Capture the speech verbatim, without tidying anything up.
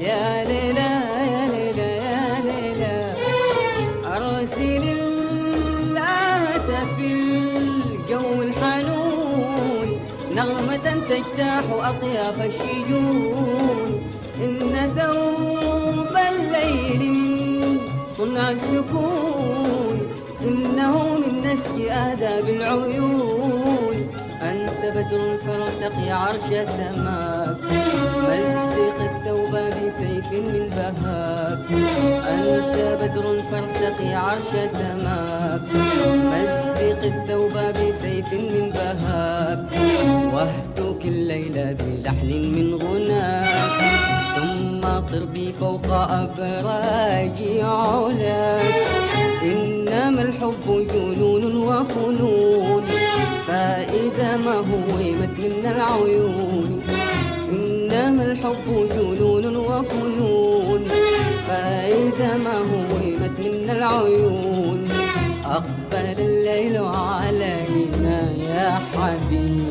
يا ليلى يا ليلى يا ليلى أرسل الهتف في الجو الحنون نغمة تجتاح أطياف الشجون إن ثوب الليل من صنع السكون إنه من نسج آداب العيون أنت بدر فارتقي عرش سماك مزق الثوب بسيف من بهاك أنت بدر فارتقي عرش سماك مزق الثوب بسيف من بهاك واهتك الليل بلحن من غناك ثم اطر بي فوق أبراج علاك إنما الحب جنون وفنون فإذا ما هومت من العيون إنما الحب جنون وفنون فإذا ما هومت من العيون أقبل الليل علينا يا حبيبي